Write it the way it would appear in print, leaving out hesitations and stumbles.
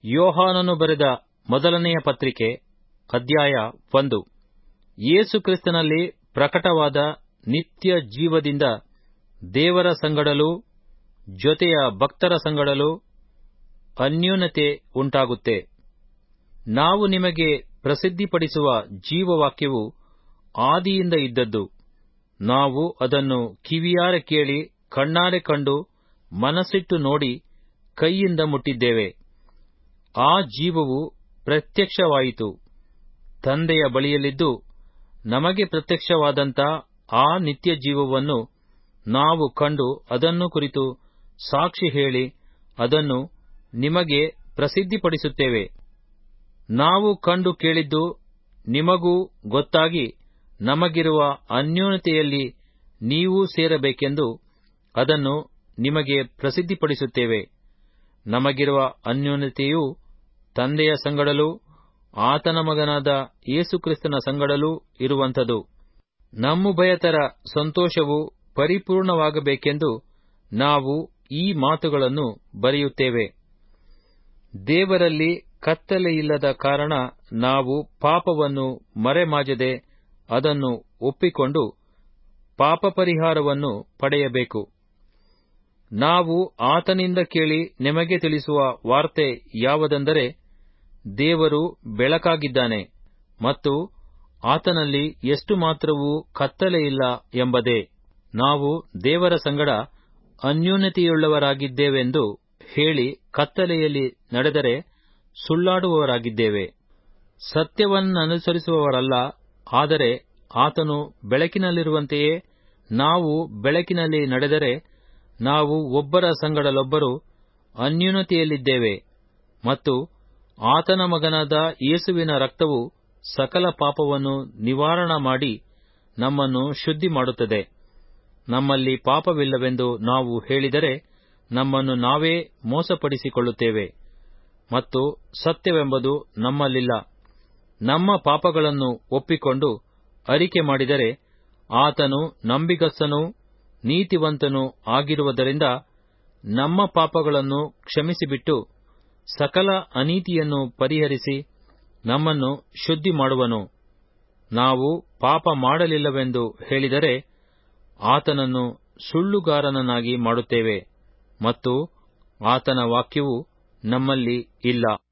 ಯೋಹಾನನು ಬರೆದ ಮೊದಲನೆಯ ಪತ್ರಿಕೆ, ಅಧ್ಯಾಯ 1. ಯೇಸು ಕ್ರಿಸ್ತನಲ್ಲಿ ಪ್ರಕಟವಾದ ನಿತ್ಯ ಜೀವದಿಂದ ದೇವರ ಸಂಗಡಲೂ ಜೊತೆಯ ಭಕ್ತರ ಸಂಗಡಲೂ ಅನ್ಯೋನ್ಯತೆ ಉಂಟಾಗುತ್ತೆ. ನಾವು ನಿಮಗೆ ಪ್ರಸಿದ್ಧಿಪಡಿಸುವ ಜೀವವಾಕ್ಯವು ಆದಿಯಿಂದ ಇದ್ದದ್ದು. ನಾವು ಅದನ್ನು ಕಿವಿಯಾರೆ ಕೇಳಿ, ಕಣ್ಣಾರೆ ಕಂಡು, ಮನಸ್ಸಿಟ್ಟು ನೋಡಿ, ಕೈಯಿಂದ ಮುಟ್ಟಿದ್ದೇವೆ. ಆ ಜೀವವು ಪ್ರತ್ಯಕ್ಷವಾಯಿತು. ತಂದೆಯ ಬಳಿಯಲ್ಲಿದ್ದು ನಮಗೆ ಪ್ರತ್ಯಕ್ಷವಾದಂಥ ಆ ನಿತ್ಯ ಜೀವವನ್ನು ನಾವು ಕಂಡು ಅದನ್ನು ಕುರಿತು ಸಾಕ್ಷಿ ಹೇಳಿ ಅದನ್ನು ನಿಮಗೆ ಪ್ರಸಿದ್ಧಿಪಡಿಸುತ್ತೇವೆ. ನಾವು ಕಂಡು ಕೇಳಿದ್ದು ನಿಮಗೂ ಗೊತ್ತಾಗಿ ನಮಗಿರುವ ಅನ್ಯೋನ್ಯತೆಯಲ್ಲಿ ನೀವೂ ಸೇರಬೇಕೆಂದು ಅದನ್ನು ನಿಮಗೆ ಪ್ರಸಿದ್ಧಿಪಡಿಸುತ್ತೇವೆ. ನಮಗಿರುವ ಅನ್ಯೋನ್ಯತೆಯು ತಂದೆಯ ಸಂಗಡಲೂ ಆತನ ಮಗನಾದ ಯೇಸುಕ್ರಿಸ್ತನ ಸಂಗಡಲೂ ಇರುವಂಥದು. ನಮ್ಮುಭಯತರ ಸಂತೋಷವು ಪರಿಪೂರ್ಣವಾಗಬೇಕೆಂದು ನಾವು ಈ ಮಾತುಗಳನ್ನು ಬರೆಯುತ್ತೇವೆ. ದೇವರಲ್ಲಿ ಕತ್ತಲೆಯಿಲ್ಲದ ಕಾರಣ ನಾವು ಪಾಪವನ್ನು ಮರೆಮಾಚದೆ ಅದನ್ನು ಒಪ್ಪಿಕೊಂಡು ಪಾಪಪರಿಹಾರವನ್ನು ಪಡೆಯಬೇಕು. ನಾವು ಆತನಿಂದ ಕೇಳಿ ನಿಮಗೆ ತಿಳಿಸುವ ವಾರ್ತೆ ಯಾವುದೆಂದರೆ, ದೇವರು ಬೆಳಕಾಗಿದ್ದಾನೆ ಮತ್ತು ಆತನಲ್ಲಿ ಎಷ್ಟು ಮಾತ್ರವೂ ಕತ್ತಲೆಯಿಲ್ಲ ಎಂಬುದೇ. ನಾವು ದೇವರ ಸಂಗಡ ಅನ್ಯೋನ್ಯತೆಯುಳ್ಳವರಾಗಿದ್ದೇವೆಂದು ಹೇಳಿ ಕತ್ತಲೆಯಲ್ಲಿ ನಡೆದರೆ ಸುಳ್ಳಾಡುವವರಾಗಿದ್ದೇವೆ, ಸತ್ಯವನ್ನನುಸರಿಸುವವರಲ್ಲ. ಆದರೆ ಆತನು ಬೆಳಕಿನಲ್ಲಿರುವಂತೆಯೇ ನಾವು ಬೆಳಕಿನಲ್ಲಿ ನಡೆದರೆ ನಾವು ಒಬ್ಬರ ಸಂಗಡಲೊಬ್ಬರು ಅನ್ಯೋನ್ಯತೆಯಲ್ಲಿದ್ದೇವೆ. ಮತ್ತು ಆತನ ಮಗನಾದ ಯೇಸುವಿನ ರಕ್ತವು ಸಕಲ ಪಾಪವನ್ನು ನಿವಾರಣ ಮಾಡಿ ನಮ್ಮನ್ನು ಶುದ್ಧಿ ಮಾಡುತ್ತದೆ. ನಮ್ಮಲ್ಲಿ ಪಾಪವಿಲ್ಲವೆಂದು ನಾವು ಹೇಳಿದರೆ ನಮ್ಮನ್ನು ನಾವೇ ಮೋಸಪಡಿಸಿಕೊಳ್ಳುತ್ತೇವೆ ಮತ್ತು ಸತ್ಯವೆಂಬುದು ನಮ್ಮಲ್ಲಿಲ್ಲ. ನಮ್ಮ ಪಾಪಗಳನ್ನು ಒಪ್ಪಿಕೊಂಡು ಅರಿಕೆ ಮಾಡಿದರೆ ಆತನು ನಂಬಿಗಸ್ತನೂ ನೀತಿವಂತನೂ ಆಗಿರುವುದರಿಂದ ನಮ್ಮ ಪಾಪಗಳನ್ನು ಕ್ಷಮಿಸಿಬಿಟ್ಟು ಸಕಲ ಅನೀತಿಯನ್ನು ಪರಿಹರಿಸಿ ನಮ್ಮನ್ನು ಶುದ್ಧಿ ಮಾಡುವನು. ನಾವು ಪಾಪ ಮಾಡಲಿಲ್ಲವೆಂದು ಹೇಳಿದರೆ ಆತನನ್ನು ಸುಳ್ಳುಗಾರನನ್ನಾಗಿ ಮಾಡುತ್ತೇವೆ ಮತ್ತು ಆತನ ವಾಕ್ಯವು ನಮ್ಮಲ್ಲಿ ಇಲ್ಲ.